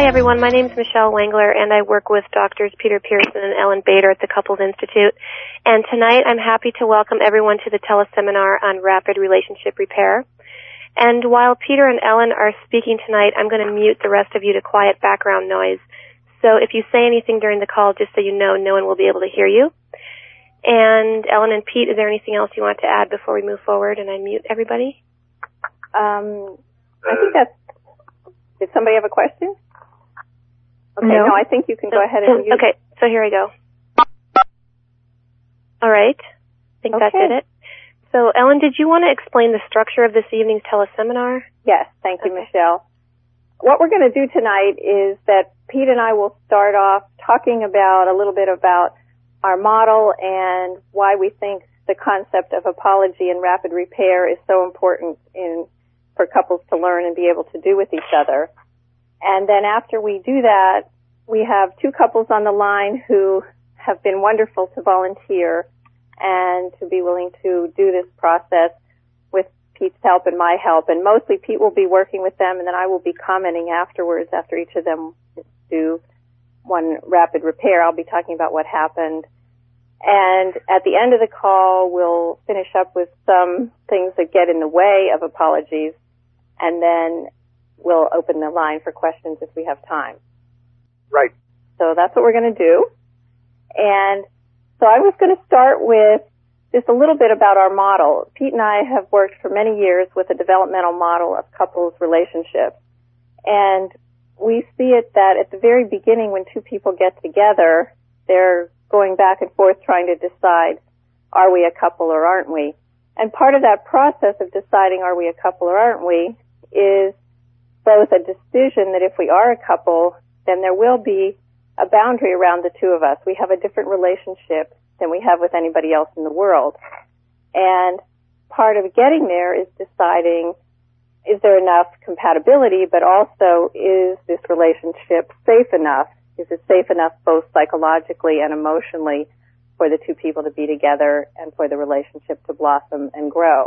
Hi, everyone. My name is Michelle Wengler, and I work with Doctors Peter Pearson and Ellen Bader at the Couples Institute. And tonight, I'm happy to welcome everyone to the teleseminar on rapid relationship repair. And while Peter and Ellen are speaking tonight, I'm going to mute the rest of you to quiet background noise. So if you say anything during the call, just so you know, no one will be able to hear you. And Ellen and Pete, is there anything else you want to add before we move forward and I mute everybody? I think that's... Did somebody have a question? Okay, no, I think you can go ahead and mute. Okay, so here I go. All right. I think that did it. So, Ellen, did you want to explain the structure of this evening's teleseminar? Yes, thank you, Michelle. What we're going to do tonight is that Pete and I will start off talking about a little bit about our model and why we think the concept of apology and rapid repair is so important for couples to learn and be able to do with each other. And then after we do that, we have two couples on the line who have been wonderful to volunteer and to be willing to do this process with Pete's help and my help. And mostly Pete will be working with them, and then I will be commenting afterwards after each of them do one rapid repair. I'll be talking about what happened. And at the end of the call, we'll finish up with some things that get in the way of apologies, and then we'll open the line for questions if we have time. Right. So that's what we're going to do. And so I was going to start with just a little bit about our model. Pete and I have worked for many years with a developmental model of couples' relationships. And we see it that at the very beginning when two people get together, they're going back and forth trying to decide, are we a couple or aren't we? And part of that process of deciding are we a couple or aren't we is both a decision that if we are a couple, then there will be a boundary around the two of us. We have a different relationship than we have with anybody else in the world. And part of getting there is deciding, is there enough compatibility, but also is this relationship safe enough? Is it safe enough both psychologically and emotionally for the two people to be together and for the relationship to blossom and grow?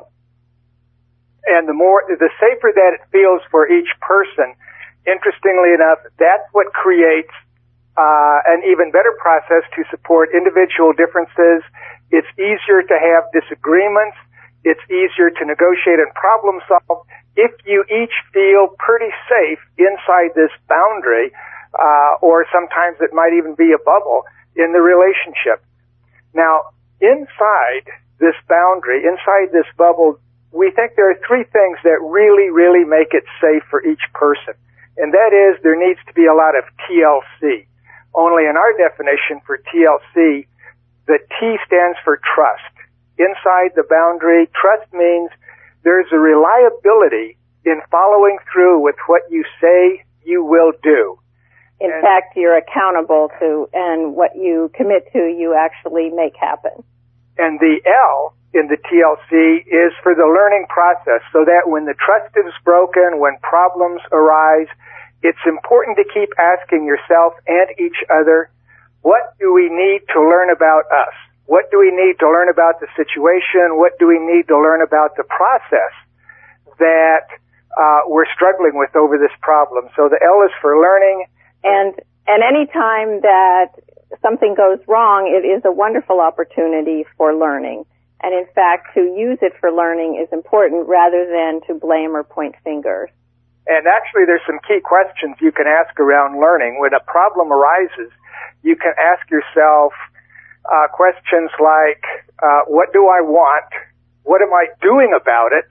And the safer that it feels for each person, interestingly enough, that's what creates an even better process to support individual differences. It's easier to have disagreements. It's easier to negotiate and problem solve if you each feel pretty safe inside this boundary, or sometimes it might even be a bubble in the relationship. Now, inside this boundary, inside this bubble, we think there are three things that really, really make it safe for each person. And that is there needs to be a lot of TLC. Only in our definition for TLC, the T stands for trust. Inside the boundary, trust means there's a reliability in following through with what you say you will do. In fact, you're accountable to, and what you commit to, you actually make happen. And the L in the TLC is for the learning process, so that when the trust is broken, when problems arise, it's important to keep asking yourself and each other, what do we need to learn about us? What do we need to learn about the situation? What do we need to learn about the process that we're struggling with over this problem? So the L is for learning. And any time that something goes wrong, it is a wonderful opportunity for learning. And in fact, to use it for learning is important rather than to blame or point fingers. And actually, there's some key questions you can ask around learning. When a problem arises, you can ask yourself questions like, what do I want? What am I doing about it?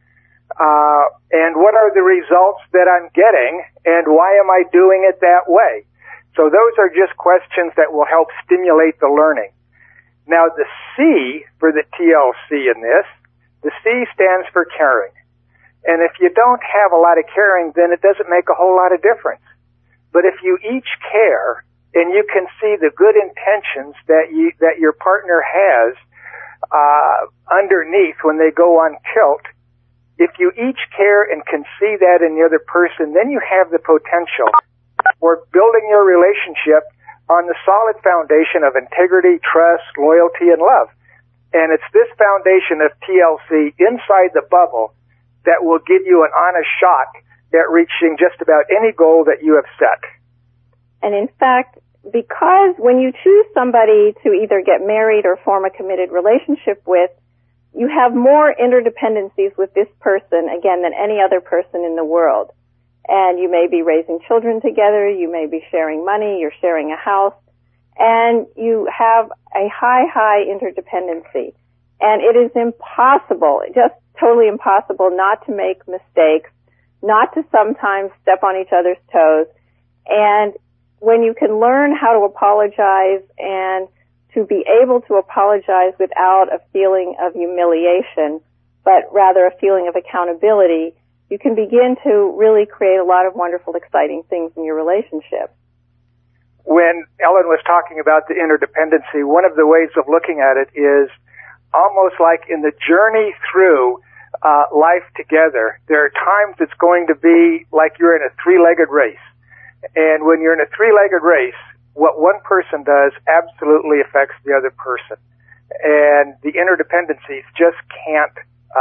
And what are the results that I'm getting? And why am I doing it that way? So those are just questions that will help stimulate the learning. Now, the C for the TLC in this, the C stands for caring. And if you don't have a lot of caring, then it doesn't make a whole lot of difference. But if you each care and you can see the good intentions that your partner has underneath when they go on tilt, if you each care and can see that in the other person, then you have the potential for building your relationship on the solid foundation of integrity, trust, loyalty, and love. And it's this foundation of TLC inside the bubble that will give you an honest shot at reaching just about any goal that you have set. And in fact, because when you choose somebody to either get married or form a committed relationship with, you have more interdependencies with this person, again, than any other person in the world. And you may be raising children together, you may be sharing money, you're sharing a house, and you have a high interdependency. And it is impossible, just totally impossible, not to make mistakes, not to sometimes step on each other's toes. And when you can learn how to apologize and to be able to apologize without a feeling of humiliation, but rather a feeling of accountability, you can begin to really create a lot of wonderful, exciting things in your relationship. When Ellen was talking about the interdependency, one of the ways of looking at it is almost like in the journey through life together, there are times it's going to be like you're in a three-legged race. And when you're in a three-legged race, what one person does absolutely affects the other person. And the interdependencies just can't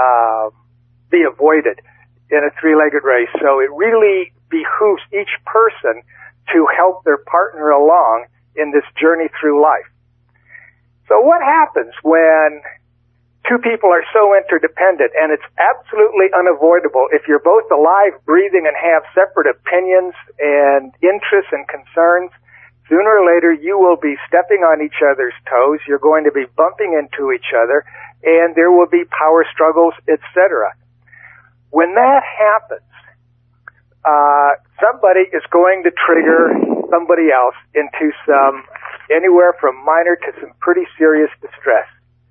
be avoided in a three-legged race. So it really behooves each person to help their partner along in this journey through life. So what happens when two people are so interdependent, and it's absolutely unavoidable if you're both alive, breathing, and have separate opinions and interests and concerns? Sooner or later, you will be stepping on each other's toes. You're going to be bumping into each other, and there will be power struggles, etc. When that happens, somebody is going to trigger somebody else into some anywhere from minor to some pretty serious distress.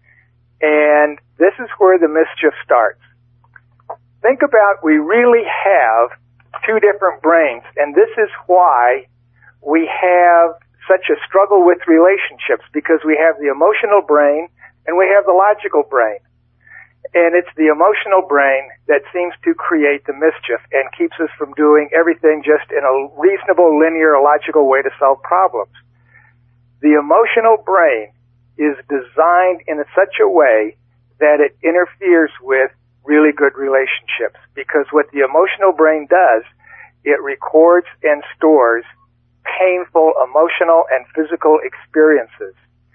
And this is where the mischief starts. Think about, we really have two different brains, and this is why we have such a struggle with relationships, because we have the emotional brain and we have the logical brain. And it's the emotional brain that seems to create the mischief and keeps us from doing everything just in a reasonable, linear, logical way to solve problems. The emotional brain is designed in such a way that it interferes with really good relationships, because what the emotional brain does, it records and stores painful emotional and physical experiences.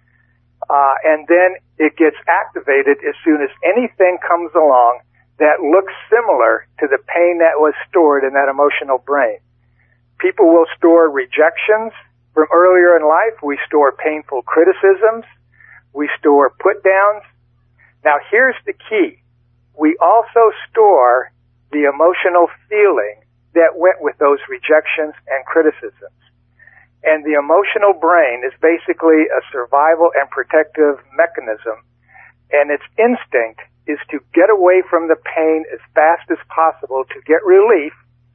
And then it gets activated as soon as anything comes along that looks similar to the pain that was stored in that emotional brain. People will store rejections from earlier in life. We store painful criticisms. We store put-downs. Now, here's the key. We also store the emotional feeling that went with those rejections and criticisms. And the emotional brain is basically a survival and protective mechanism, and its instinct is to get away from the pain as fast as possible to get relief,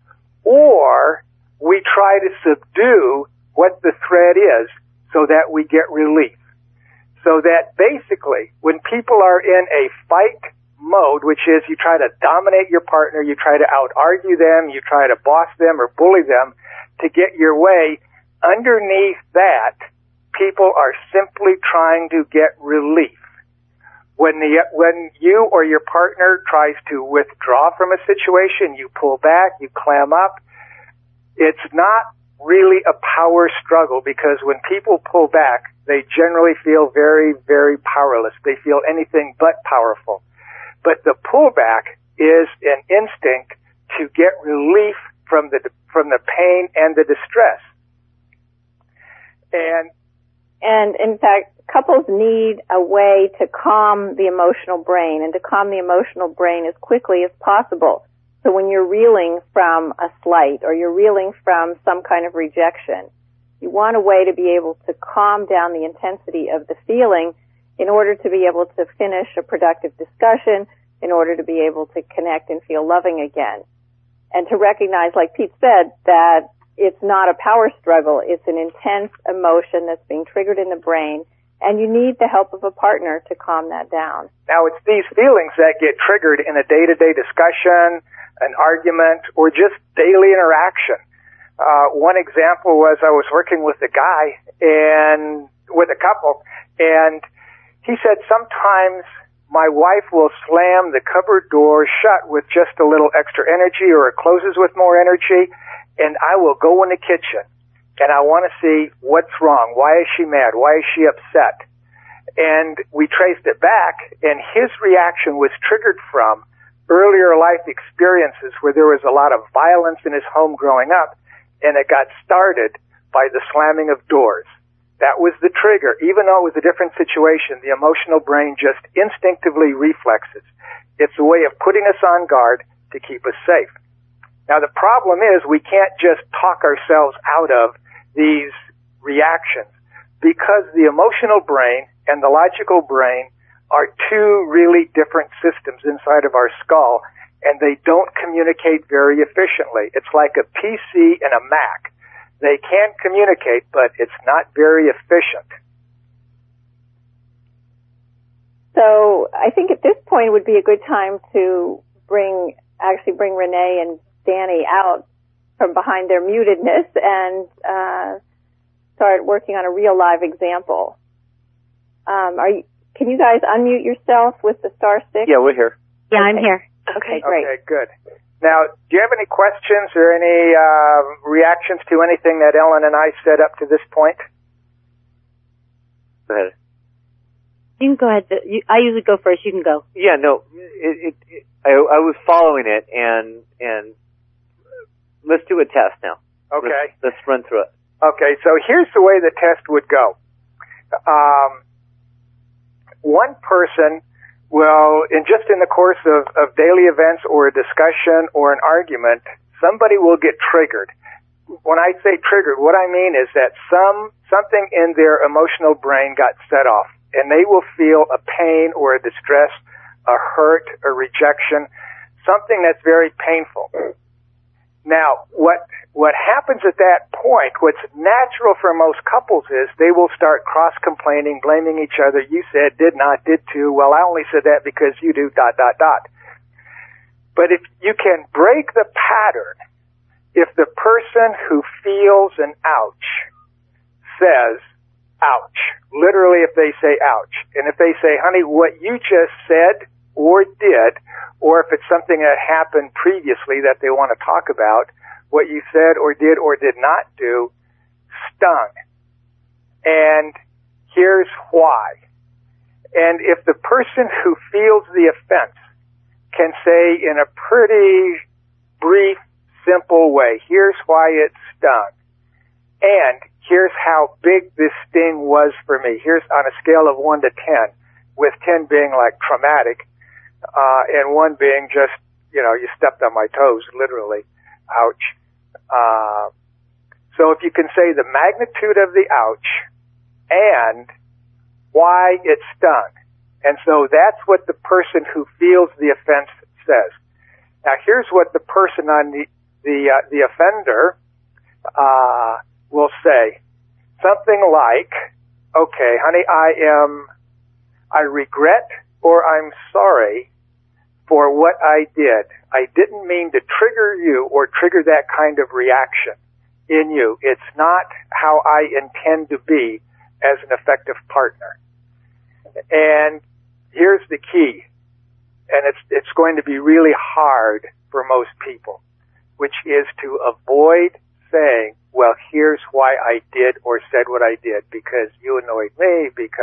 or we try to subdue what the threat is so that we get relief. So that basically, when people are in a fight mode, which is you try to dominate your partner, you try to out-argue them, you try to boss them or bully them to get your way, underneath that, people are simply trying to get relief. When you or your partner tries to withdraw from a situation, you pull back, you clam up. It's not really a power struggle, because when people pull back, they generally feel very, very powerless. They feel anything but powerful. But the pullback is an instinct to get relief from the pain and the distress. And in fact, couples need a way to calm the emotional brain, and to calm the emotional brain as quickly as possible. So when you're reeling from a slight, or you're reeling from some kind of rejection, you want a way to be able to calm down the intensity of the feeling in order to be able to finish a productive discussion, in order to be able to connect and feel loving again. And to recognize, like Pete said, that it's not a power struggle. It's an intense emotion that's being triggered in the brain, and you need the help of a partner to calm that down. Now, it's these feelings that get triggered in a day-to-day discussion, an argument, or just daily interaction. One example was I was working with a guy and with a couple, and he said sometimes my wife will slam the cupboard door shut with just a little extra energy, or it closes with more energy, and I will go in the kitchen and I want to see what's wrong. Why is she mad? Why is she upset? And we traced it back, and his reaction was triggered from earlier life experiences where there was a lot of violence in his home growing up, and it got started by the slamming of doors. That was the trigger. Even though it was a different situation, the emotional brain just instinctively reflexes. It's a way of putting us on guard to keep us safe. Now, the problem is we can't just talk ourselves out of these reactions, because the emotional brain and the logical brain are two really different systems inside of our skull, and they don't communicate very efficiently. It's like a PC and a Mac. They can communicate, but it's not very efficient. So I think at this point would be a good time to bring Renee and Danny out from behind their mutedness and start working on a real live example. Can you guys unmute yourself with the star stick? Yeah, we're here. Yeah, I'm here. Okay, great. Okay, good. Now, do you have any questions or any reactions to anything that Ellen and I said up to this point? Go ahead. You can go ahead. I usually go first. You can go. Yeah, no, I was following it, and let's do a test now. Okay. Let's run through it. Okay, so here's the way the test would go. One person will, in the course of daily events or a discussion or an argument, somebody will get triggered. When I say triggered, what I mean is that something in their emotional brain got set off, and they will feel a pain or a distress, a hurt, a rejection, something that's very painful. Now, what happens at that point, what's natural for most couples is they will start cross-complaining, blaming each other. You said, did not, did too. Well, I only said that because you do, ... But if you can break the pattern, if the person who feels an ouch says, ouch, literally if they say ouch, and if they say, honey, what you just said or did, or if it's something that happened previously that they want to talk about, what you said or did not do stung. And here's why. And if the person who feels the offense can say in a pretty brief, simple way, here's why it stung, and here's how big this sting was for me. Here's on a scale of 1 to 10, with 10 being like traumatic, and 1 being just, you stepped on my toes, literally. Ouch. So if you can say the magnitude of the ouch and why it stung. And so that's what the person who feels the offense says. Now here's what the person on the offender, will say. Something like, okay, honey, I regret or I'm sorry for what I did. I didn't mean to trigger you or trigger that kind of reaction in you. It's not how I intend to be as an effective partner. And here's the key, and it's going to be really hard for most people, which is to avoid saying, well, here's why I did or said what I did, because you annoyed me, because ...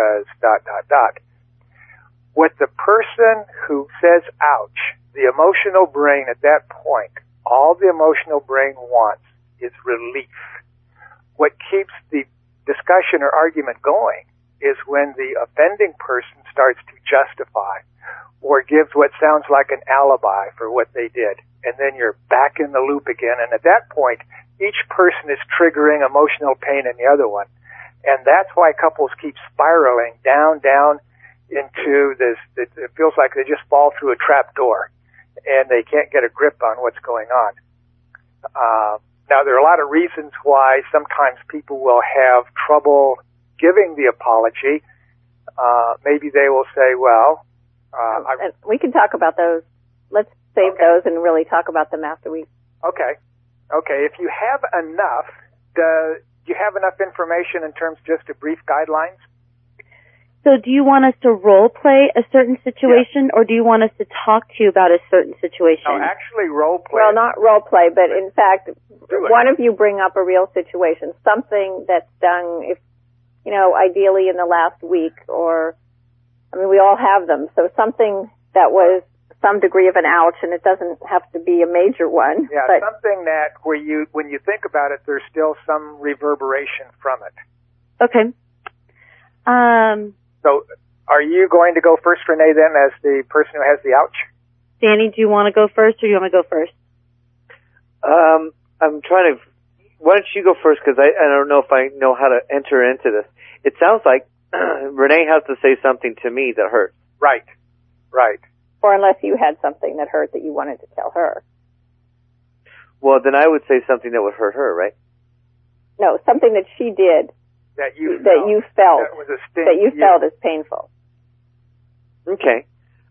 What the person who says ouch, the emotional brain at that point, all the emotional brain wants is relief. What keeps the discussion or argument going is when the offending person starts to justify or gives what sounds like an alibi for what they did. And then you're back in the loop again. And at that point, each person is triggering emotional pain in the other one. And that's why couples keep spiraling down into this. It feels like they just fall through a trap door and they can't get a grip on what's going on. Now, there are a lot of reasons why sometimes people will have trouble giving the apology. Maybe they will say, well, and we can talk about those. Let's save those and really talk about them after we. Okay. If you have enough, do you have enough information in terms of just of brief guidelines? So do you want us to role play a certain situation, or do you want us to talk to you about a certain situation? No, actually role play. Well, not role play, but in fact, one of you bring up a real situation, something that's done, if, you know, ideally in the last week, or, I mean, we all have them, so something that was some degree of an ouch, and it doesn't have to be a major one. Yeah, but something that when you think about it, there's still some reverberation from it. Okay. So, are you going to go first, Renee, then, as the person who has the ouch? Danny, do you want to go first, or do you want me to go first? I'm trying to. Why don't you go first? Because I don't know if I know how to enter into this. It sounds like Renee has to say something to me that hurts. Right. or unless you had something that hurt that you wanted to tell her. Well, then I would say something that would hurt her, right? No, something that she did that you felt that was a sting that you to felt as painful. Okay.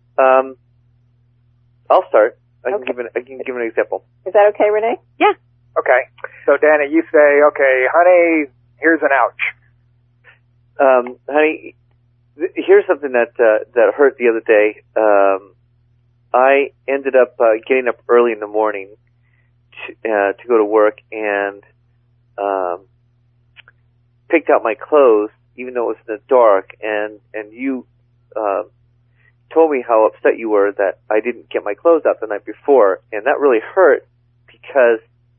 I'll start. I can give an example. Is that okay, Renee? Yeah. Okay. So, Danny, you say, okay, honey, here's an ouch. Honey, here's something that hurt the other day. I ended up getting up early in the morning to go to work and picked out my clothes, even though it was in the dark, and you told me how upset you were that I didn't get my clothes out the night before, and that really hurt because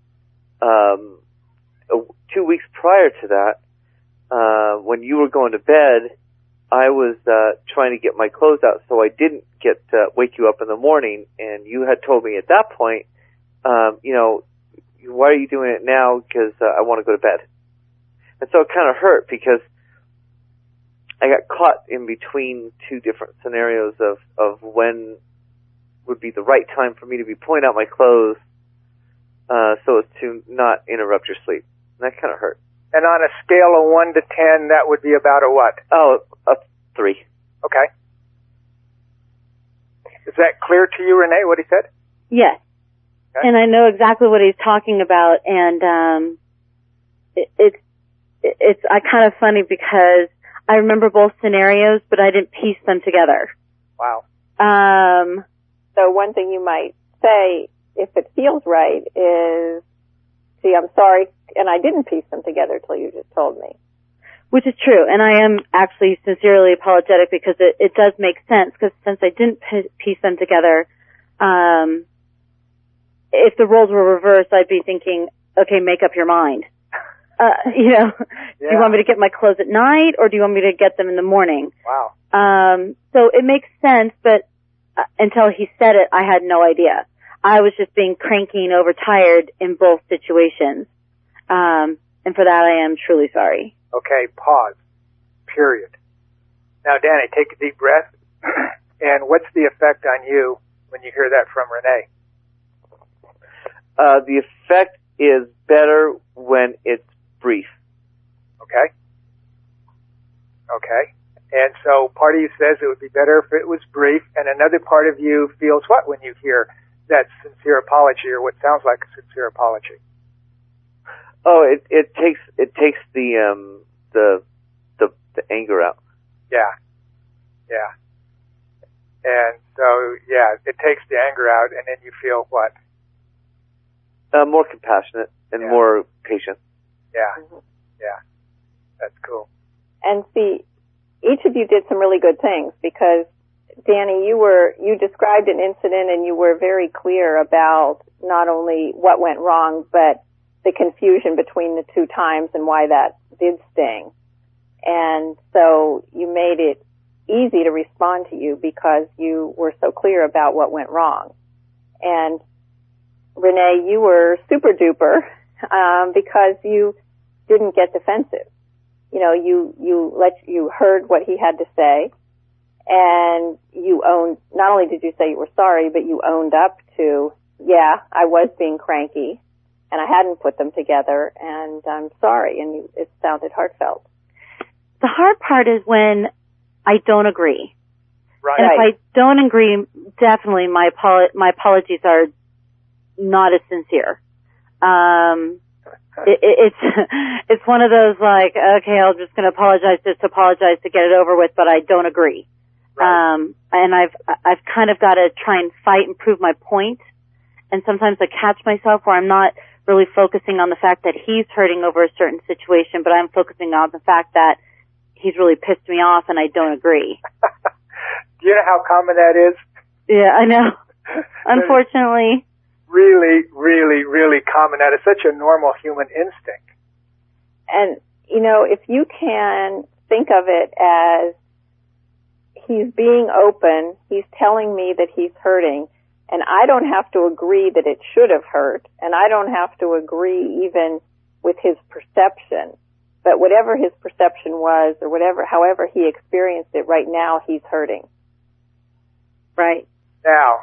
2 weeks prior to that, when you were going to bed, I was trying to get my clothes out so I didn't wake you up in the morning, and you had told me at that point, why are you doing it now? Because I want to go to bed. And so it kind of hurt because I got caught in between two different scenarios of when would be the right time for me to be pulling out my clothes so as to not interrupt your sleep. And that kind of hurt. And on a scale of 1 to 10, that would be about a what? Oh, a 3. Okay. Is that clear to you, Renee, what he said? Yes. Okay. And I know exactly what he's talking about, and it's kind of funny because I remember both scenarios, but I didn't piece them together. Wow. So one thing you might say, if it feels right, is, see, I'm sorry, and I didn't piece them together till you just told me. Which is true, and I am actually sincerely apologetic because it does make sense, because since I didn't piece them together, if the roles were reversed, I'd be thinking, okay, make up your mind. Do you want me to get my clothes at night, or do you want me to get them in the morning? Wow. So it makes sense, but until he said it, I had no idea. I was just being cranky and overtired in both situations. And for that, I am truly sorry. Okay, pause. Period. Now, Danny, take a deep breath. And what's the effect on you when you hear that from Renee? The effect is better when it's brief. Okay. Okay. And so part of you says it would be better if it was brief, and another part of you feels what when you hear that sincere apology, or what sounds like a sincere apology? Oh, it takes the anger out. Yeah. And so, it takes the anger out, and then you feel what? More compassionate and more patient. Yeah. That's cool. And see, each of you did some really good things, because Danny, you described an incident and you were very clear about not only what went wrong, but the confusion between the two times and why that did sting. And so you made it easy to respond to you because you were so clear about what went wrong. And Renee, you were super duper, because you didn't get defensive. You heard what he had to say, and you owned, not only did you say you were sorry, but you owned up to, I was being cranky, and I hadn't put them together, and I'm sorry, and it sounded heartfelt. The hard part is when I don't agree. Right. And if I don't agree, definitely my apologies are not as sincere. It's one of those like, okay, I'm just going to apologize to get it over with, but I don't agree. Right. And I've kind of got to try and fight and prove my point. And sometimes I catch myself where I'm not really focusing on the fact that he's hurting over a certain situation, but I'm focusing on the fact that he's really pissed me off and I don't agree. Do you know how common that is? Yeah, I know. Unfortunately. Really, really, really common. That is such a normal human instinct. And, you know, if you can think of it as he's being open, he's telling me that he's hurting, and I don't have to agree that it should have hurt, and I don't have to agree even with his perception. But whatever his perception was, or however he experienced it, right now he's hurting. Right. Now,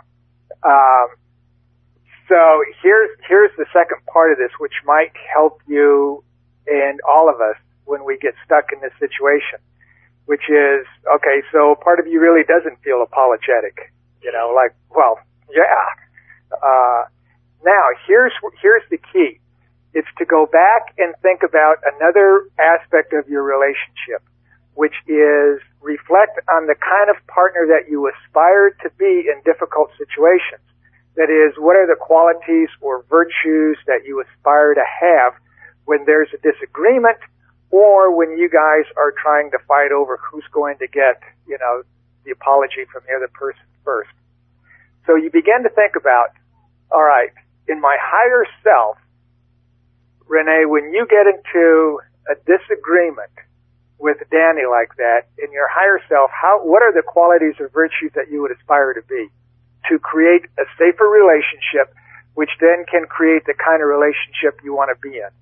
so here's the second part of this, which might help you and all of us when we get stuck in this situation, which is, okay, so part of you really doesn't feel apologetic, you know, like, well, yeah. Now, here's the key. It's to go back and think about another aspect of your relationship, which is reflect on the kind of partner that you aspire to be in difficult situations. That is, what are the qualities or virtues that you aspire to have when there's a disagreement or when you guys are trying to fight over who's going to get, you know, the apology from the other person first. So you begin to think about, all right, in my higher self, Renee, when you get into a disagreement with Danny like that, in your higher self, what are the qualities or virtues that you would aspire to be to create a safer relationship, which then can create the kind of relationship you want to be in?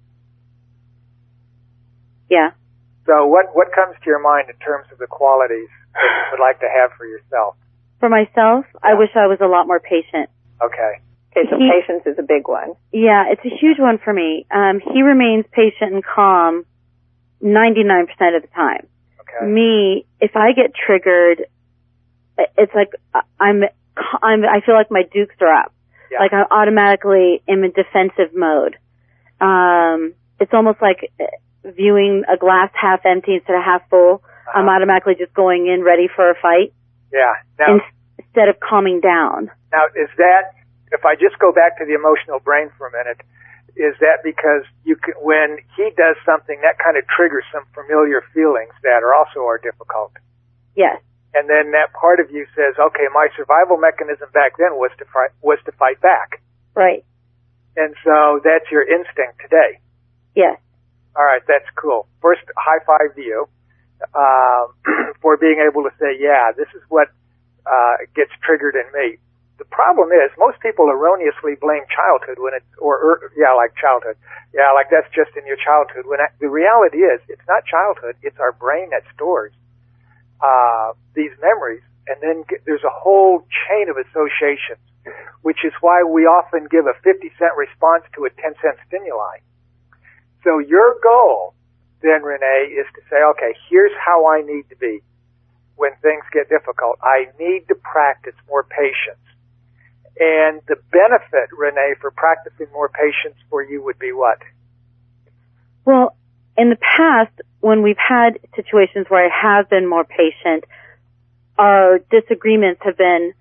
Yeah. So what comes to your mind in terms of the qualities that you would like to have for yourself? For myself, yeah. I wish I was a lot more patient. Okay. Okay, so patience is a big one. Yeah, it's a huge one for me. He remains patient and calm 99% of the time. Okay. Me, if I get triggered, it's like I feel like my dukes are up. Yeah. Like I automatically am in defensive mode. It's almost like viewing a glass half empty instead of half full. I'm automatically just going in ready for a fight. Yeah. Now, instead of calming down. Now, is that, if I just go back to the emotional brain for a minute, is that because when he does something, that kind of triggers some familiar feelings that are difficult? Yes. And then that part of you says, okay, my survival mechanism back then was to fight back. Right. And so that's your instinct today. Yes. All right, that's cool. First, high five to you for being able to say, yeah, this is what gets triggered in me. The problem is most people erroneously blame childhood when it's, like childhood. Yeah, like that's just in your childhood. The reality is it's not childhood. It's our brain that stores these memories, and then there's a whole chain of associations, which is why we often give a 50-cent response to a 10-cent stimuli. So your goal then, Renee, is to say, okay, here's how I need to be when things get difficult. I need to practice more patience. And the benefit, Renee, for practicing more patience for you would be what? Well, in the past, when we've had situations where I have been more patient, our disagreements have been,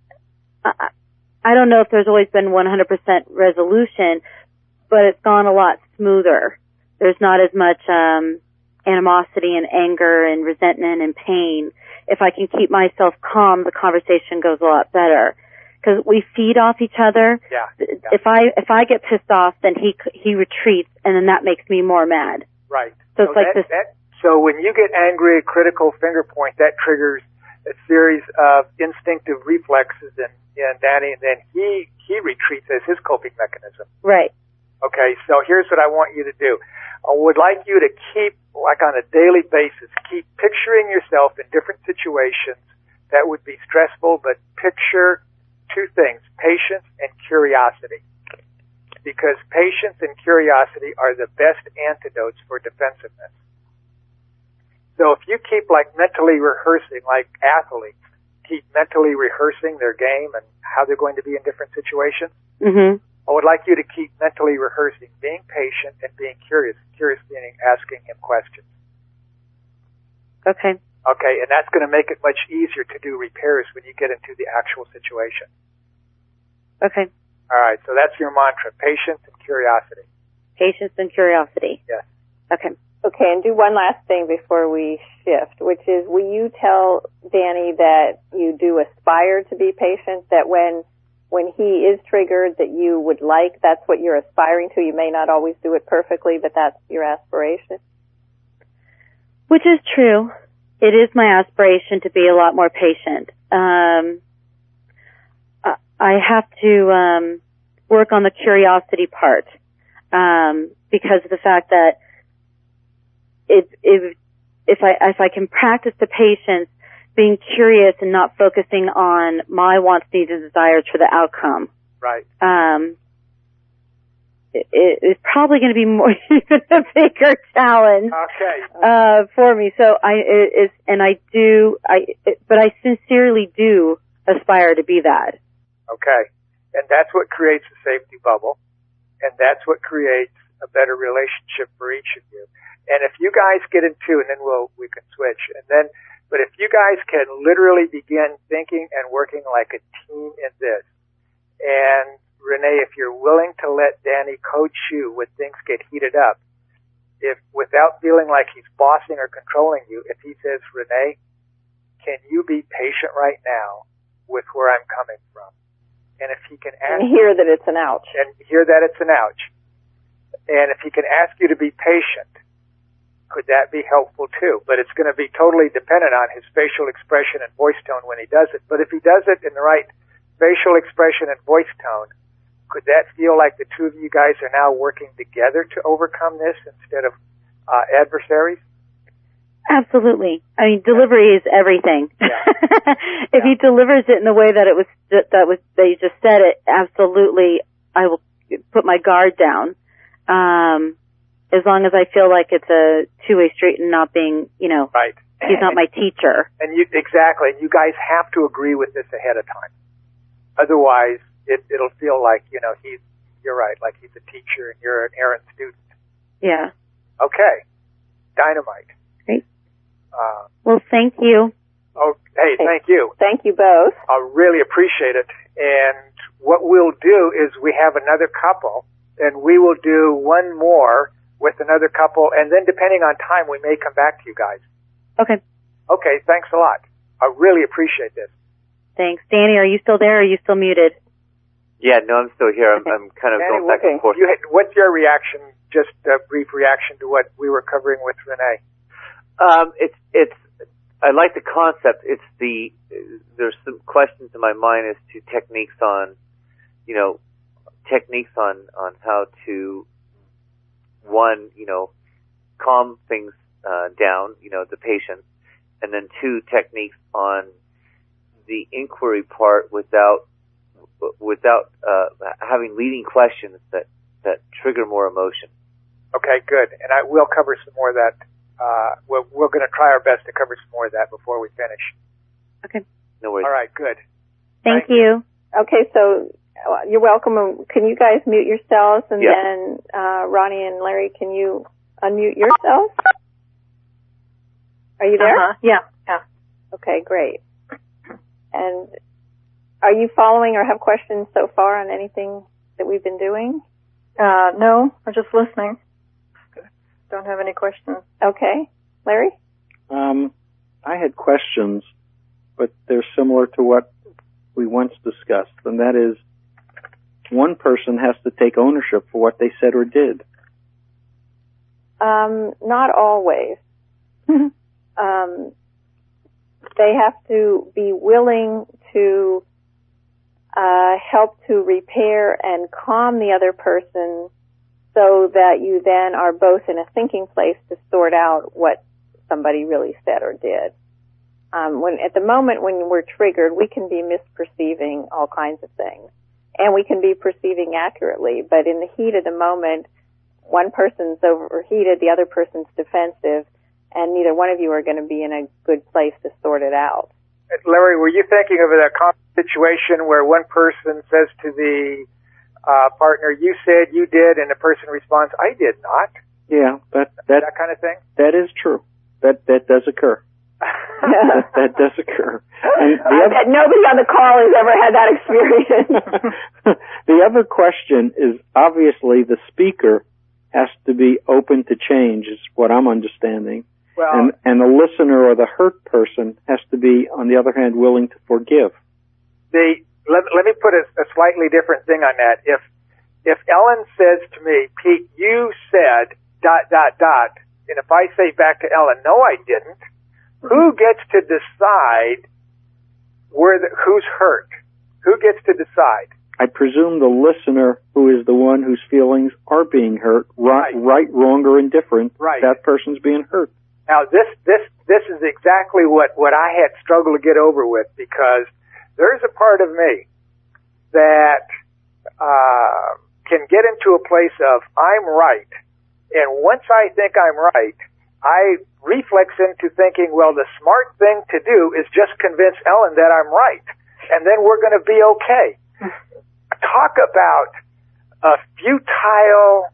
I don't know if there's always been 100% resolution, but it's gone a lot smoother. There's not as much animosity and anger and resentment and pain. If I can keep myself calm, the conversation goes a lot better. Because we feed off each other. Yeah. If I get pissed off, then he retreats, and then that makes me more mad. Right. So it's like this. So when you get angry, critical finger point, that triggers a series of instinctive reflexes in Danny, and then he retreats as his coping mechanism. Right. Okay. So here's what I want you to do. I would like you to keep, like on a daily basis, keep picturing yourself in different situations that would be stressful, but picture two things, patience and curiosity. Because patience and curiosity are the best antidotes for defensiveness. So if you keep like mentally rehearsing, like athletes keep mentally rehearsing their game and how they're going to be in different situations, mm-hmm. I would like you to keep mentally rehearsing being patient and being curious. Curious meaning asking him questions. Okay. Okay, and that's going to make it much easier to do repairs when you get into the actual situation. Okay. All right, so that's your mantra, patience and curiosity. Patience and curiosity. Yes. Okay. Okay, and do one last thing before we shift, which is, will you tell Danny that you do aspire to be patient, that when he is triggered that you would like, that's what you're aspiring to. You may not always do it perfectly, but that's your aspiration. Which is true. It is my aspiration to be a lot more patient. I have to work on the curiosity part because of the fact that if I can practice the patience, being curious and not focusing on my wants, needs, and desires for the outcome. Right. It's probably going to be more even a bigger challenge. Okay. For me. So but I sincerely do aspire to be that. Okay. And that's what creates a safety bubble. And that's what creates a better relationship for each of you. And if you guys get into, and then we can switch. But if you guys can literally begin thinking and working like a team in this, and Renee, if you're willing to let Danny coach you when things get heated up, if without feeling like he's bossing or controlling you, if he says, Renee, can you be patient right now with where I'm coming from? And if he can ask, and hear that it's an ouch. And hear that it's an ouch. And if he can ask you to be patient, could that be helpful too? But it's going to be totally dependent on his facial expression and voice tone when he does it. But if he does it in the right facial expression and voice tone, could that feel like the two of you guys are now working together to overcome this instead of adversaries? Absolutely. I mean, delivery is everything. Yeah. If he delivers it in the way that you just said it, absolutely, I will put my guard down. As long as I feel like it's a two-way street and not being, right. He's not my teacher. And exactly. You guys have to agree with this ahead of time. Otherwise, it'll feel like, you're right, like he's a teacher and you're an errant student. Yeah. Okay. Dynamite. Great. Well, thank you. Oh, hey, thank you. Thank you both. I really appreciate it. And what we'll do is we have another couple, and we will do one more with another couple, and then depending on time, we may come back to you guys. Okay. Okay, thanks a lot. I really appreciate this. Thanks. Danny, are you still there, or are you still muted? Yeah, no, I'm still here. Okay. I'm kind of Danny, going back and forth. What's your reaction, just a brief reaction to what we were covering with Renee? I like the concept. There's some questions in my mind as to techniques on how to, one, calm things down, the patient, and then two, techniques on the inquiry part without having leading questions that trigger more emotion. Okay, good. And we'll cover some more of that. We're going to try our best to cover some more of that before we finish. Okay. No worries. All right, good. Thank you. Okay, so you're welcome. Can you guys mute yourselves? And yeah. Then Ronnie and Larry, can you unmute yourselves? Are you there? Uh-huh. Yeah. Okay, great. And are you following or have questions so far on anything that we've been doing? No, I'm just listening. Don't have any questions. Okay. Larry? I had questions, but they're similar to what we once discussed, and that is one person has to take ownership for what they said or did. Not always. They have to be willing to help to repair and calm the other person so that you then are both in a thinking place to sort out what somebody really said or did. At the moment when we're triggered, we can be misperceiving all kinds of things. And we can be perceiving accurately, but in the heat of the moment, one person's overheated, the other person's defensive, and neither one of you are going to be in a good place to sort it out. Larry, were you thinking of a common situation where one person says to the partner, you said you did, and the person responds, I did not. Yeah, that kind of thing? That is true. That does occur. that does occur. And nobody on the call has ever had that experience. The other question is, obviously, the speaker has to be open to change, is what I'm understanding. Well, and the listener or the hurt person has to be, on the other hand, willing to forgive. Let me put a slightly different thing on that. If Ellen says to me, Pete, you said ... and if I say back to Ellen, no, I didn't, who gets to decide who's hurt? Who gets to decide? I presume the listener, who is the one whose feelings are being hurt, right, wrong, or indifferent, right. That person's being hurt. Now, this is exactly what I had struggled to get over with, because there's a part of me that can get into a place of I'm right, and once I think I'm right, I reflex into thinking, well, the smart thing to do is just convince Ellen that I'm right, and then we're going to be okay. Talk about a futile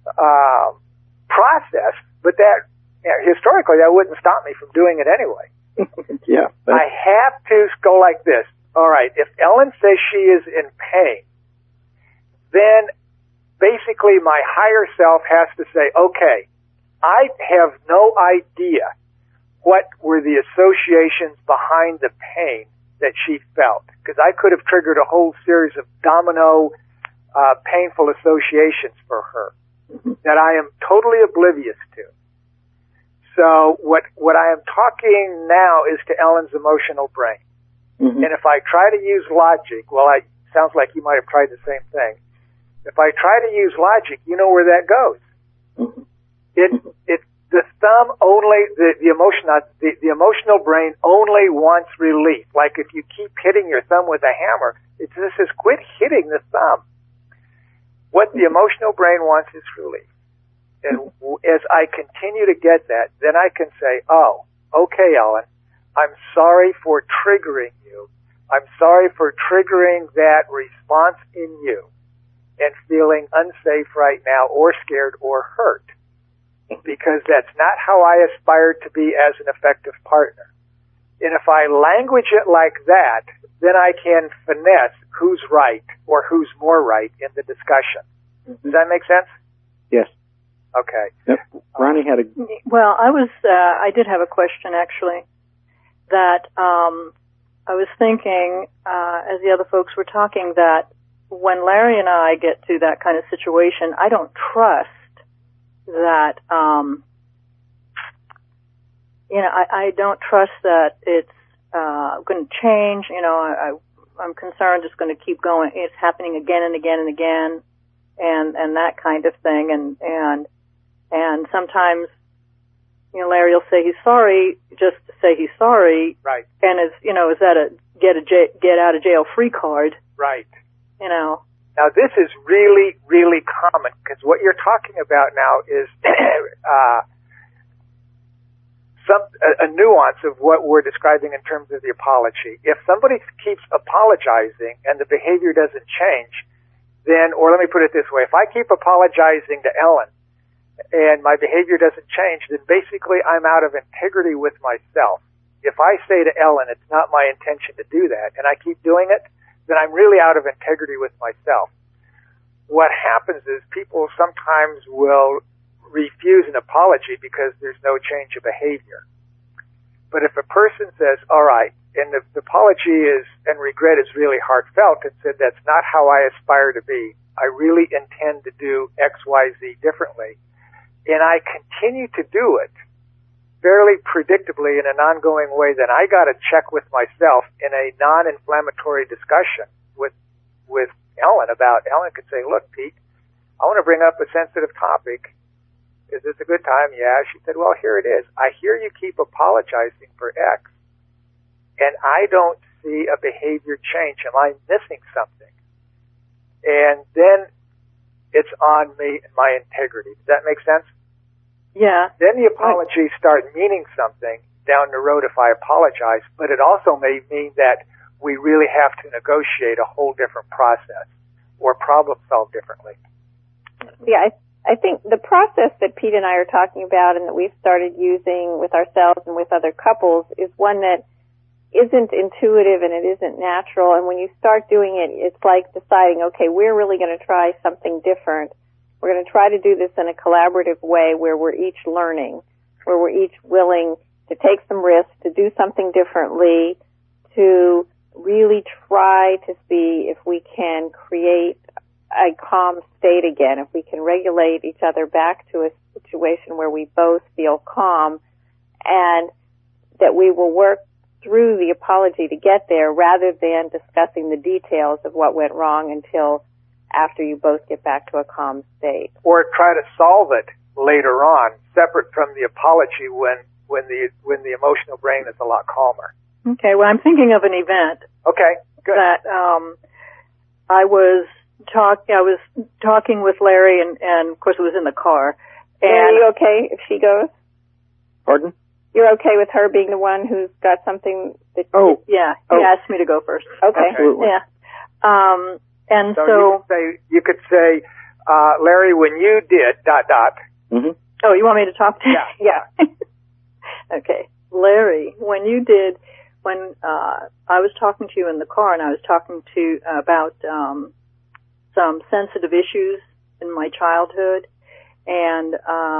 process, but that historically that wouldn't stop me from doing it anyway. Yeah, I have to go like this. All right, if Ellen says she is in pain, then basically my higher self has to say, okay, I have no idea what were the associations behind the pain that she felt, because I could have triggered a whole series of domino painful associations for her that I am totally oblivious to. So what I am talking now is to Ellen's emotional brain. Mm-hmm. And if I try to use logic, sounds like you might have tried the same thing. If I try to use logic, you know where that goes. Mm-hmm. The thumb only, the emotional brain only wants relief. Like if you keep hitting your thumb with a hammer, it just says, quit hitting the thumb. What the emotional brain wants is relief. And as I continue to get that, then I can say, oh, okay, Ellen, I'm sorry for triggering you. I'm sorry for triggering that response in you and feeling unsafe right now or scared or hurt, because that's not how I aspire to be as an effective partner. And if I language it like that, then I can finesse who's right or who's more right in the discussion. Does that make sense? Yes. Okay. Yep. Ronnie had a... Well, I did have a question, actually, that I was thinking, as the other folks were talking, that when Larry and I get to that kind of situation, I don't trust that, I don't trust that it's going to change. I'm concerned it's going to keep going. It's happening again and again and again, and that kind of thing. And sometimes, Larry will say he's sorry just to say he's sorry. Right. And is that a get out of jail free card? Right. Now, this is really, really common, because what you're talking about now is a nuance of what we're describing in terms of the apology. If somebody keeps apologizing and the behavior doesn't change, then, or let me put it this way, if I keep apologizing to Ellen and my behavior doesn't change, then basically I'm out of integrity with myself. If I say to Ellen, it's not my intention to do that, and I keep doing it, then I'm really out of integrity with myself. What happens is people sometimes will refuse an apology because there's no change of behavior. But if a person says, all right, and the apology is, and regret is really heartfelt, and said, that's not how I aspire to be. I really intend to do X, Y, Z differently. And I continue to do it fairly predictably in an ongoing way, then I got to check with myself in a non-inflammatory discussion with Ellen about, Ellen could say, look, Pete, I want to bring up a sensitive topic. Is this a good time? Yeah. She said, well, here it is. I hear you keep apologizing for X, and I don't see a behavior change. Am I missing something? And then it's on me and my integrity. Does that make sense? Yeah. Then the apologies start meaning something down the road if I apologize, but it also may mean that we really have to negotiate a whole different process. or problem solve differently. Yeah, I think the process that Pete and I are talking about and that we've started using with ourselves and with other couples is one that isn't intuitive and it isn't natural. And when you start doing it, it's like deciding, okay, we're really going to try something different. We're going to try to do this in a collaborative way where we're each learning, where we're each willing to take some risks, to do something differently, to really try to see if we can create a calm state again, if we can regulate each other back to a situation where we both feel calm, and that we will work through the apology to get there rather than discussing the details of what went wrong until after you both get back to a calm state. Or try to solve it later on, separate from the apology when the emotional brain is a lot calmer. Okay, well, I'm thinking of an event. Okay, good. That I was talking with Larry, and of course it was in the car. And are you okay if she goes? Pardon? You're okay with her being the one who's got something that... Oh. Yeah, he asked me to go first. Okay. Absolutely. Yeah. And so you could say, Larry, when you did ... Mm-hmm. Oh, you want me to talk to you? Yeah. Okay. Larry, when I was talking to you in the car, and I was talking to about some sensitive issues in my childhood, and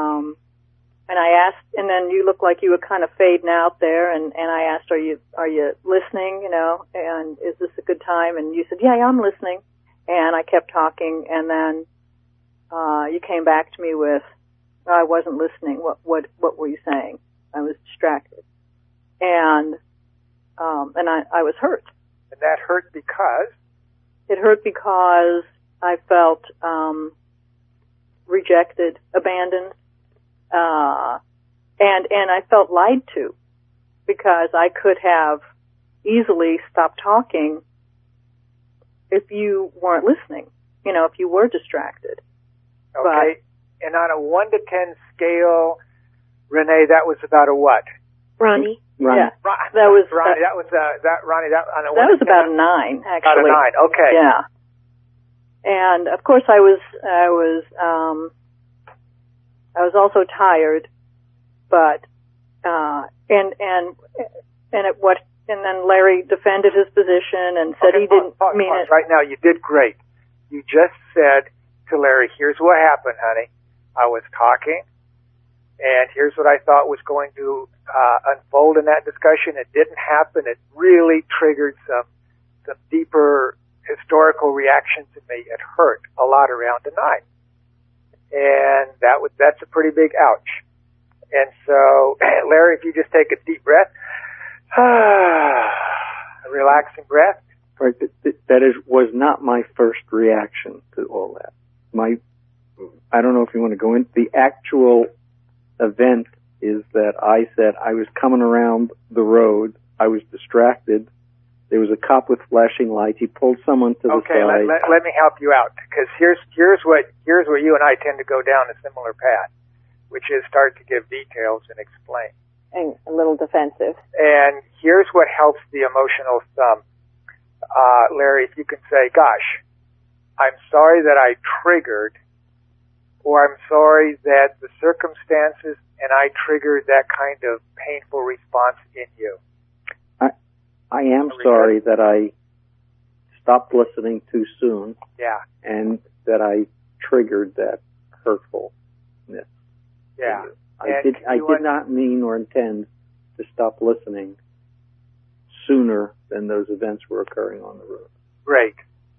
I asked, and then you looked like you were kind of fading out there, and I asked, are you listening, and is this a good time? And you said, yeah, I'm listening. And I kept talking, and then you came back to me with, I wasn't listening. What were you saying? I was distracted. And I was hurt. And that hurt because? It hurt because I felt rejected, abandoned, and I felt lied to, because I could have easily stopped talking if you weren't listening, if you were distracted. Okay. And on a 1 to 10 scale, Renee, that was about a what? Ronnie? Yeah. That was Ronnie. That was Ronnie. That on a 1 that was to 10, about a 9, actually. About a 9. Okay. Yeah. And of course, I was also tired, but and then Larry defended his position and said he didn't mean it. Right now, you did great. You just said to Larry, "Here's what happened, honey. I was talking, and here's what I thought was going to unfold in that discussion. It didn't happen. It really triggered some deeper historical reactions in me. It hurt a lot around a 9, and that's a pretty big ouch. And so, Larry, if you just take a deep breath, a relaxing breath." Right, that was not my first reaction to all that. I don't know if you want to go into the actual event, is that I said I was coming around the road, I was distracted, there was a cop with flashing lights, he pulled someone to the side. Okay, let me help you out, because here's where you and I tend to go down a similar path, which is start to give details and explain. And a little defensive. And here's what helps the emotional thumb. Larry, if you can say, "Gosh, I'm sorry that I triggered," or "I'm sorry that the circumstances and I triggered that kind of painful response in you." I am sorry that I stopped listening too soon. Yeah. And that I triggered that hurtfulness. Yeah. I did not mean or intend to stop listening sooner than those events were occurring on the road. Great.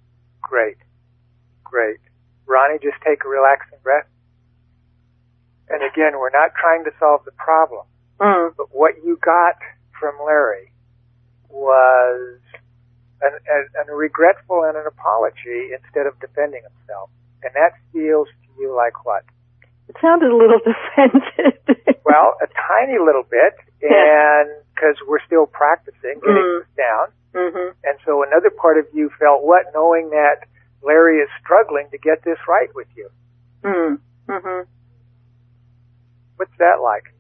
Ronnie, just take a relaxing breath. And again, we're not trying to solve the problem. But what you got from Larry was a regretful and an apology instead of defending himself. And that feels to you like what? It sounded a little defensive. Well, a tiny little bit, and because we're still practicing getting this down. Mm-hmm. And so another part of you felt what, knowing that Larry is struggling to get this right with you. Mm-hmm. What's that like?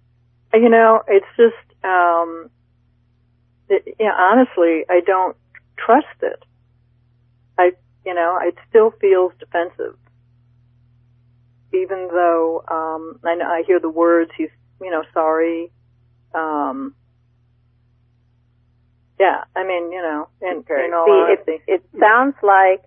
It's just, honestly, I don't trust it. It still feels defensive. Even though, I hear the words, he's, sorry. Yeah, I mean, in all honesty. It sounds like,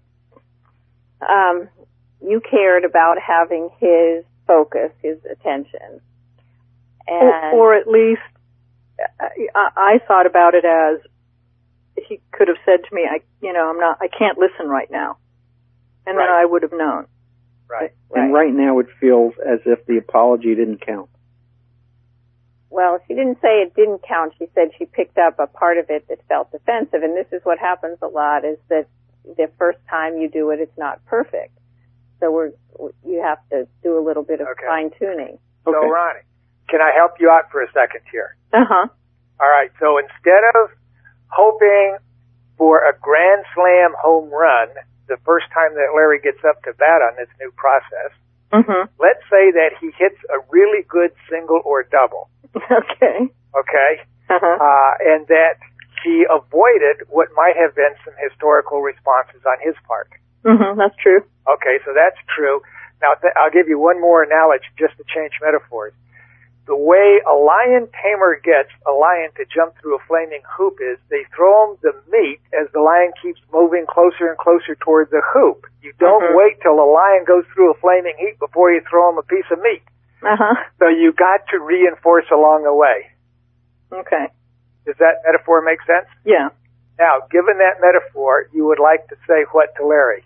you cared about having his focus, his attention. And or at least, I thought about it as, he could have said to me, I can't listen right now. And then I would have known. Right. And right now it feels as if the apology didn't count. Well, she didn't say it didn't count. She said she picked up a part of it that felt defensive. And this is what happens a lot, is that the first time you do it, it's not perfect. So you have to do a little bit of fine tuning. So Ronnie, can I help you out for a second here? Uh-huh. All right. So instead of hoping for a grand slam home run the first time that Larry gets up to bat on this new process, let's say that he hits a really good single or double. Okay. Okay? And that he avoided what might have been some historical responses on his part. That's true. Okay, so that's true. Now, I'll give you one more analogy just to change metaphors. The way a lion tamer gets a lion to jump through a flaming hoop is they throw him the meat as the lion keeps moving closer and closer towards the hoop. You don't wait till the lion goes through a flaming heap before you throw him a piece of meat. So you got to reinforce along the way. Okay. Does that metaphor make sense? Yeah. Now, given that metaphor, you would like to say what to Larry?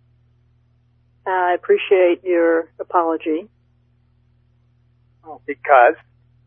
I appreciate your apology. Because?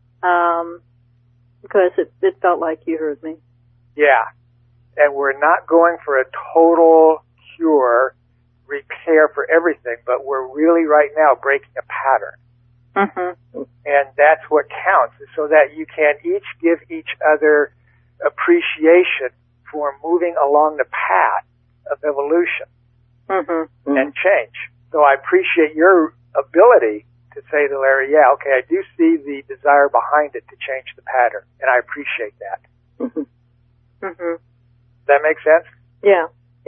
Because it felt like you heard me. Yeah. And we're not going for a total cure, repair for everything, but we're really right now breaking a pattern. And that's what counts, so that you can each give each other appreciation for moving along the path of evolution and change. So I appreciate your ability to say to Larry, yeah, okay, I do see the desire behind it to change the pattern, and I appreciate that. Does that make sense? Yeah.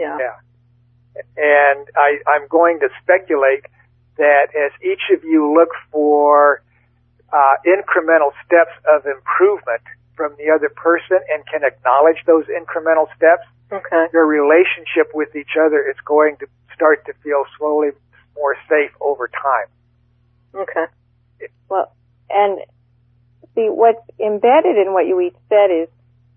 And I'm going to speculate that as each of you look for incremental steps of improvement from the other person and can acknowledge those incremental steps, your relationship with each other is going to start to feel slowly more safe over time. Okay. Well, and see, what's embedded in what you each said is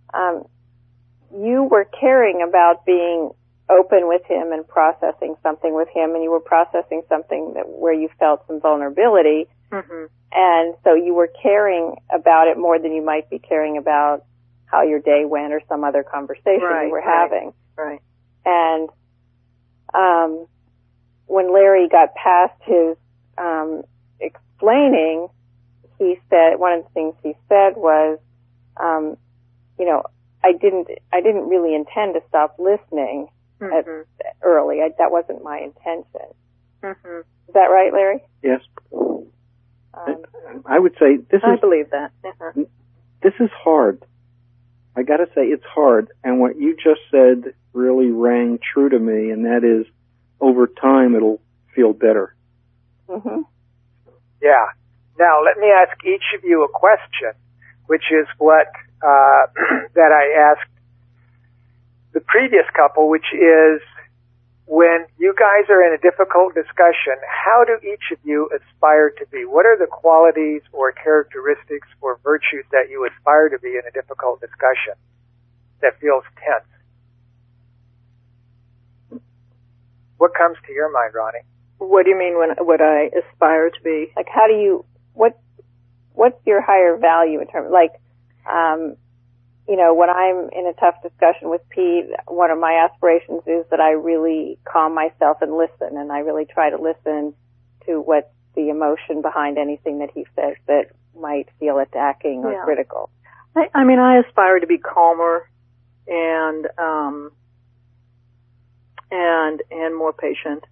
you were caring about being open with him and processing something with him, and you were processing something where you felt some vulnerability, and so you were caring about it more than you might be caring about how your day went or some other conversation you were having. Right. And when Larry got past his explaining, he said, one of the things he said was, I didn't really intend to stop listening early. That wasn't my intention. Is that right, Larry? Yes. I would say I believe that. This is hard. I gotta say it's hard. And what you just said really rang true to me, and that is, over time it'll feel better. Yeah. Now, let me ask each of you a question, which is what that I asked the previous couple, which is, when you guys are in a difficult discussion, how do each of you aspire to be? What are the qualities or characteristics or virtues that you aspire to be in a difficult discussion that feels tense? What comes to your mind, Ronnie? What do you mean what I aspire to be? Like, how do you, what's your higher value in terms, like, when I'm in a tough discussion with Pete, one of my aspirations is that I really calm myself and listen, and I really try to listen to what's the emotion behind anything that he says that might feel attacking or critical. I aspire to be calmer and more patient.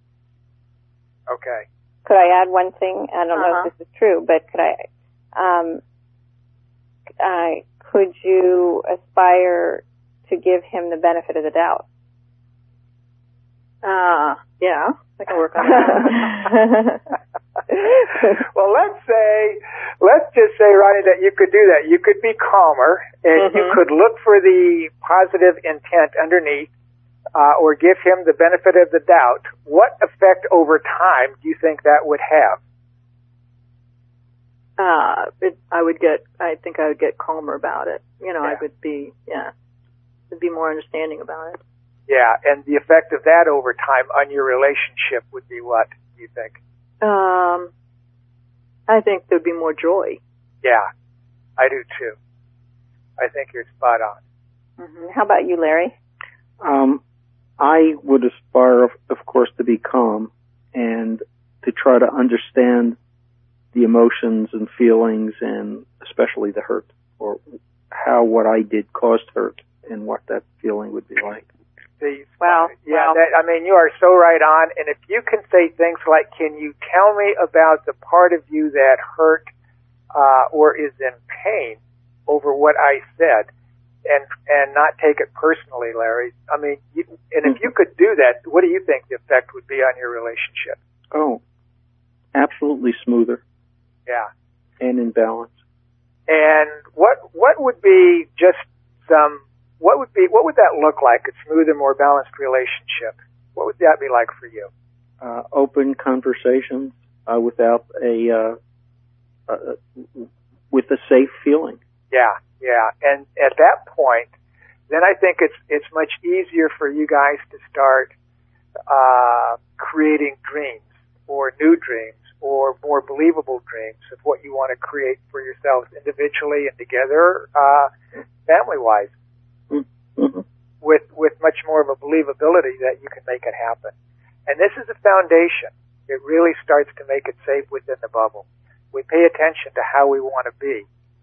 Okay. Could I add one thing? I don't know if this is true, but could you aspire to give him the benefit of the doubt? Yeah, I can work on that. Well, let's just say, Ronnie, that you could do that. You could be calmer, and you could look for the positive intent underneath, or give him the benefit of the doubt. What effect over time do you think that would have? I think I would get calmer about it. You know, I would be more understanding about it. Yeah, and the effect of that over time on your relationship would be what, do you think? I think there'd be more joy. Yeah, I do too. I think you're spot on. Mm-hmm. How about you, Larry? I would aspire, of course, to be calm and to try to understand the emotions and feelings, and especially the hurt, or how what I did caused hurt and what that feeling would be like. Wow. Yeah, you are so right on. And if you can say things like, can you tell me about the part of you that hurt or is in pain over what I said, and not take it personally, Larry? I mean, if you could do that, what do you think the effect would be on your relationship? Oh, absolutely smoother. Yeah. And in balance. And what would be just what would that look like, a smoother, more balanced relationship? What would that be like for you? Open conversations without with a safe feeling. Yeah. And at that point, then I think it's much easier for you guys to start creating dreams, or new dreams, or more believable dreams of what you want to create for yourselves individually and together, family-wise. Mm-hmm. With much more of a believability that you can make it happen. And this is a foundation. It really starts to make it safe within the bubble. We pay attention to how we want to be,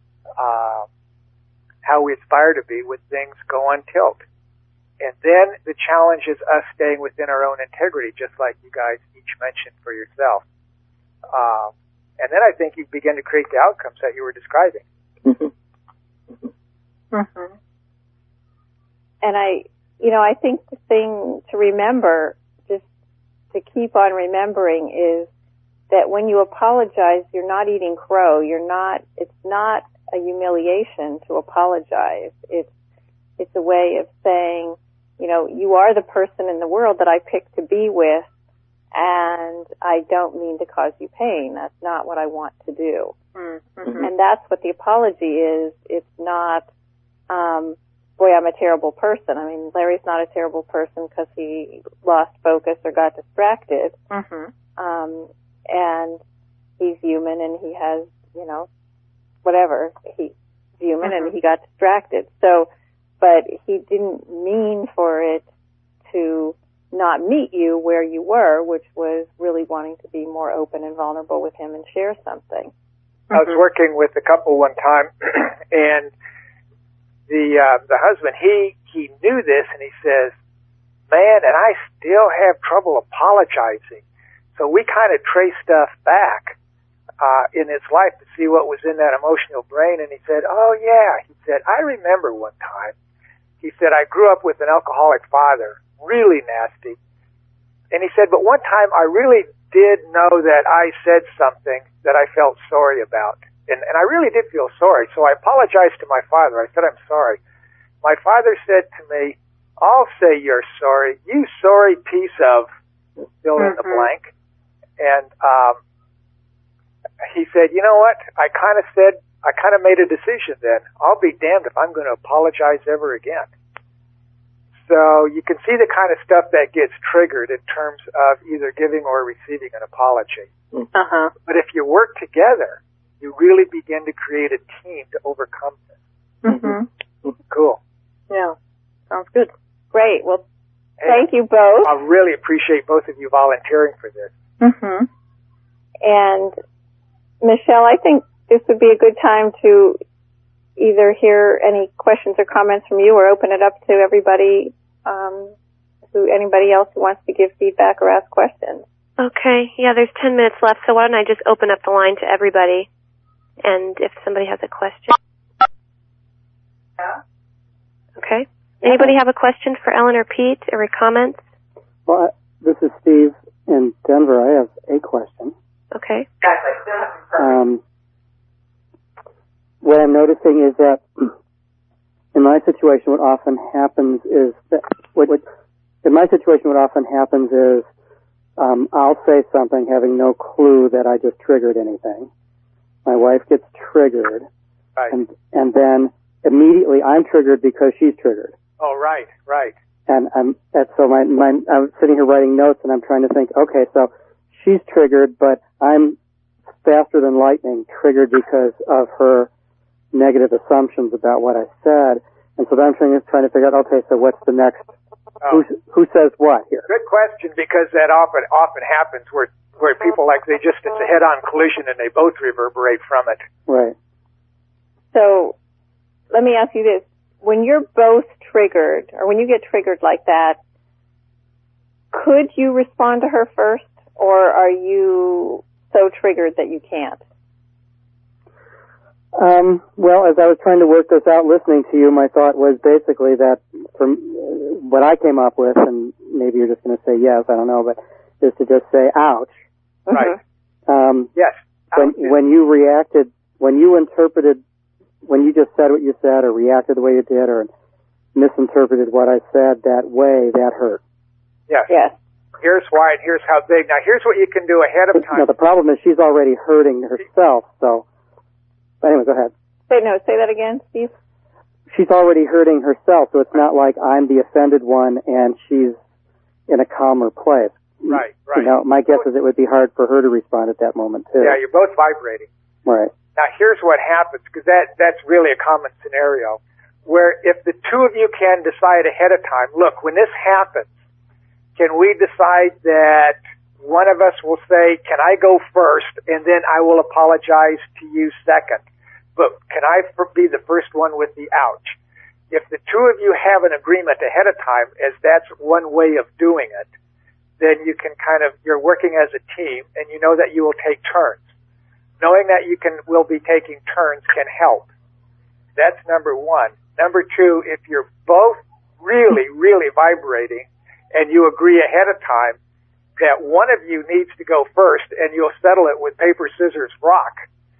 how we aspire to be when things go on tilt. And then the challenge is us staying within our own integrity, just like you guys each mentioned for yourself. And then I think you begin to create the outcomes that you were describing. Mm-hmm. Mm-hmm. And I think the thing to remember, just to keep on remembering, is that when you apologize, you're not eating crow. It's not a humiliation to apologize. It's a way of saying, you are the person in the world that I picked to be with, and I don't mean to cause you pain. That's not what I want to do. Mm-hmm. And that's what the apology is. It's not, boy, I'm a terrible person. I mean, Larry's not a terrible person because he lost focus or got distracted. Mm-hmm. And he's human, and he has, whatever. He's human, and he got distracted. So, but he didn't mean for it to not meet you where you were, which was really wanting to be more open and vulnerable with him and share something. I was working with a couple one time, and the husband, he knew this, and he says, man, and I still have trouble apologizing. So we kind of traced stuff back in his life to see what was in that emotional brain, and he said, oh yeah, he said, I remember one time. He said, I grew up with an alcoholic father, really nasty. And he said, but one time I really did know that I said something that I felt sorry about. And I really did feel sorry. So I apologized to my father. I said, I'm sorry. My father said to me, I'll say you're sorry. You sorry piece of fill in the blank. And he said, you know what? I kind of made a decision then. I'll be damned if I'm going to apologize ever again. So you can see the kind of stuff that gets triggered in terms of either giving or receiving an apology. Uh-huh. But if you work together, you really begin to create a team to overcome this. Mm-hmm. Cool. Yeah. Sounds good. Great. Well, thank you both. I really appreciate both of you volunteering for this. Mm-hmm. And Michelle, I think this would be a good time to either hear any questions or comments from you, or open it up to everybody, anybody else who wants to give feedback or ask questions. Okay. Yeah, there's 10 minutes left, so why don't I just open up the line to everybody, and if somebody has a question. Yeah. Okay. Anybody have a question for Ellen or Pete or comments? Well, this is Steve in Denver. I have a question. Okay. What I'm noticing is that in my situation, what often happens is I'll say something having no clue that I just triggered anything. My wife gets triggered, Right. and then immediately I'm triggered because she's triggered. Oh, right. And I'm sitting here writing notes, and I'm trying to think, okay, so she's triggered, but I'm faster than lightning triggered because of her negative assumptions about what I said. And so then I'm trying to figure out, okay, so what's the next, who says what here? Good question, because that often happens where people it's a head-on collision and they both reverberate from it. Right. So let me ask you this. When you're both triggered, or when you get triggered like that, could you respond to her first, or are you so triggered that you can't? Well, as I was trying to work this out listening to you, my thought was basically that from what I came up with, and maybe you're just going to say yes, I don't know, but is to just say, ouch. Right. Yes. When you reacted, when you just said what you said or reacted the way you did or misinterpreted what I said that way, that hurt. Yes. Yes. Here's why and here's how big. Now, here's what you can do ahead of time. No, the problem is she's already hurting herself, so... But anyway, go ahead. Say that again, Steve. She's already hurting herself, so it's not like I'm the offended one and she's in a calmer place. Right. You know, my guess is it would be hard for her to respond at that moment, too. Yeah, you're both vibrating. Right. Now, here's what happens, because that's really a common scenario, where if the two of you can decide ahead of time, look, when this happens, can we decide that one of us will say, can I go first, and then I will apologize to you second? But can I be the first one with the ouch? If the two of you have an agreement ahead of time, as that's one way of doing it, then you can you're working as a team, and you know that you will take turns. Knowing that will be taking turns can help. That's number one. Number two, if you're both really, really vibrating, and you agree ahead of time that one of you needs to go first, and you'll settle it with paper, scissors, rock,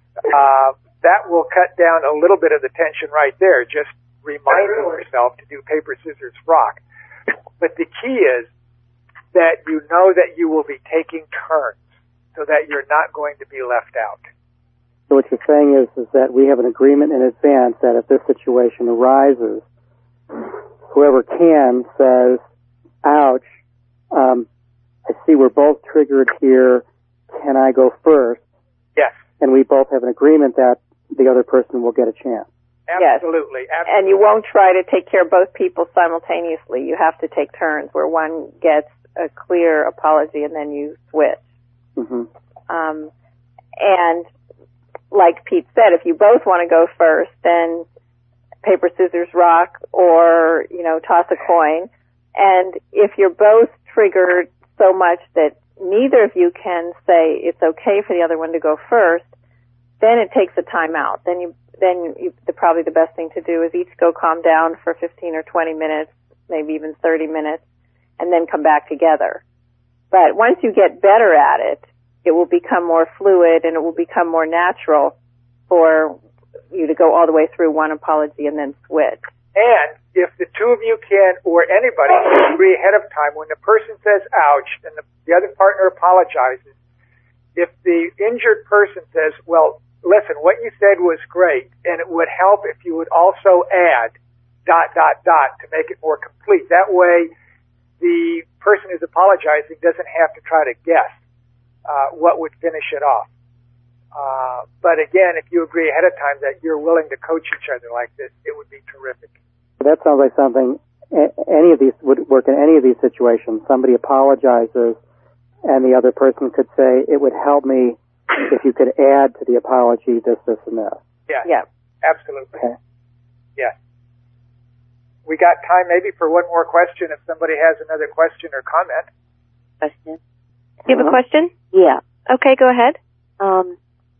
that will cut down a little bit of the tension right there. Just reminding yourself to do paper, scissors, rock. But the key is that you know that you will be taking turns so that you're not going to be left out. So what you're saying is that we have an agreement in advance that if this situation arises, whoever can says, ouch, I see we're both triggered here. Can I go first? Yes. And we both have an agreement that the other person will get a chance. Absolutely. Yes. And you won't try to take care of both people simultaneously. You have to take turns where one gets a clear apology and then you switch. Mm-hmm. And like Pete said, if you both want to go first, then paper, scissors, rock, or, toss a coin. And if you're both triggered so much that neither of you can say it's okay for the other one to go first, then it takes a time out. Probably the best thing to do is each go calm down for 15 or 20 minutes, maybe even 30 minutes, and then come back together. But once you get better at it, it will become more fluid and it will become more natural for you to go all the way through one apology and then switch. And if the two of you can, or anybody, can agree ahead of time, when the person says ouch and the other partner apologizes, if the injured person says, well, listen, what you said was great, and it would help if you would also add ... to make it more complete. That way, the person who's apologizing doesn't have to try to guess what would finish it off. But again, if you agree ahead of time that you're willing to coach each other like this, it would be terrific. That sounds like something, any of these would work in any of these situations. Somebody apologizes, and the other person could say, it would help me if you could add to the apology this, and this. Yeah. Absolutely. Okay. Yes. We got time maybe for one more question if somebody has another question or comment. Question. You have a question? Yeah. Okay, go ahead.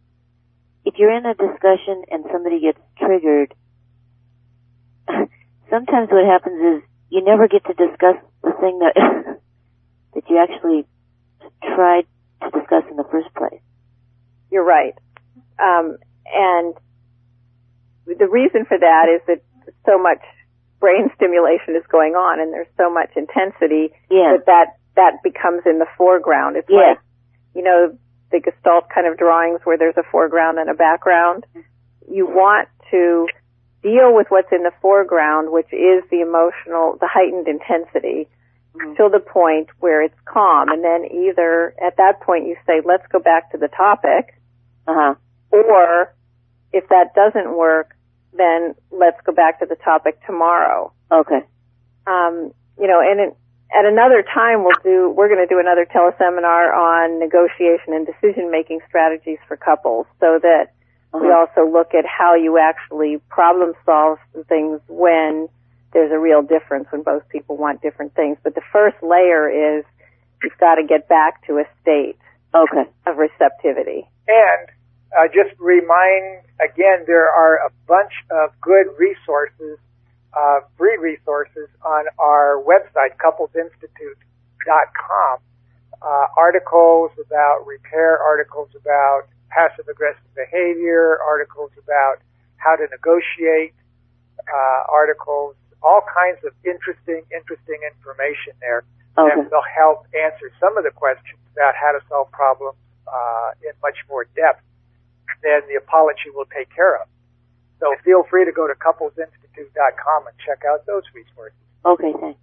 If you're in a discussion and somebody gets triggered, sometimes what happens is you never get to discuss the thing that that you actually tried to discuss in the first place. You're right. And the reason for that is that so much brain stimulation is going on and there's so much intensity that becomes in the foreground. It's like, you know, the Gestalt kind of drawings where there's a foreground and a background. You want to deal with what's in the foreground, which is the emotional, the heightened intensity, till the point where it's calm. And then either at that point you say, let's go back to the topic, or if that doesn't work, then let's go back to the topic tomorrow. Okay. You know, and at another time we're going to do another teleseminar on negotiation and decision-making strategies for couples, so that we also look at how you actually problem solve things when there's a real difference, when both people want different things. But the first layer is you've got to get back to a state of receptivity. And just remind, again, there are a bunch of good resources, free resources on our website, couplesinstitute.com. Articles about repair, articles about passive-aggressive behavior, articles about how to negotiate, articles, all kinds of interesting information there that will help answer some of the questions about how to solve problems in much more depth than the apology will take care of. So feel free to go to couplesinstitute.com and check out those resources. Okay, thanks.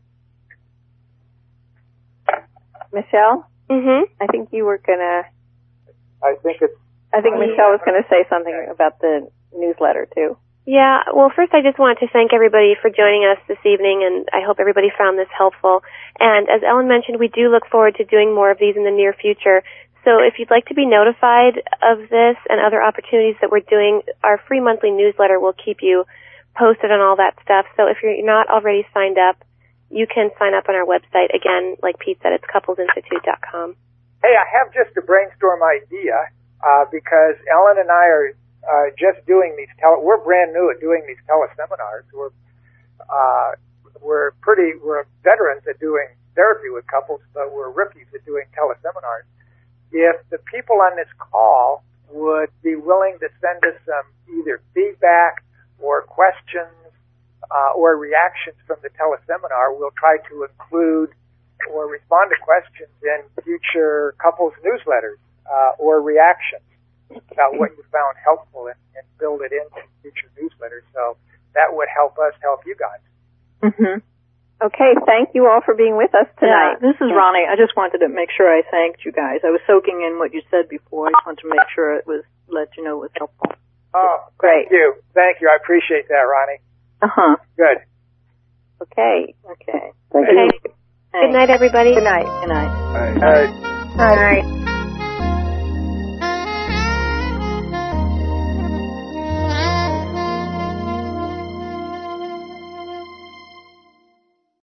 Michelle? Mm-hmm. I think you were gonna... I think Michelle was gonna say something about the newsletter, too. Yeah, well, first I just wanted to thank everybody for joining us this evening, and I hope everybody found this helpful. And as Ellen mentioned, we do look forward to doing more of these in the near future. So if you'd like to be notified of this and other opportunities that we're doing, our free monthly newsletter will keep you posted on all that stuff. So if you're not already signed up, you can sign up on our website. Again, like Pete said, it's couplesinstitute.com. Hey, I have just a brainstorm idea, because Ellen and I are just doing these we're brand new at doing these teleseminars. We're veterans at doing therapy with couples, but we're rookies at doing teleseminars. If the people on this call would be willing to send us some either feedback or questions or reactions from the teleseminar, we'll try to include or respond to questions in future couples newsletters or reactions about what you found helpful and build it into future newsletters. So that would help us help you guys. Mm-hmm. Okay, thank you all for being with us tonight. Yeah, this is Ronnie. I just wanted to make sure I thanked you guys. I was soaking in what you said before. I just wanted to make sure let you know it was helpful. Oh, great. Thank you. I appreciate that, Ronnie. Good. Okay. Thank you. Good night, everybody. Good night. All right. All right.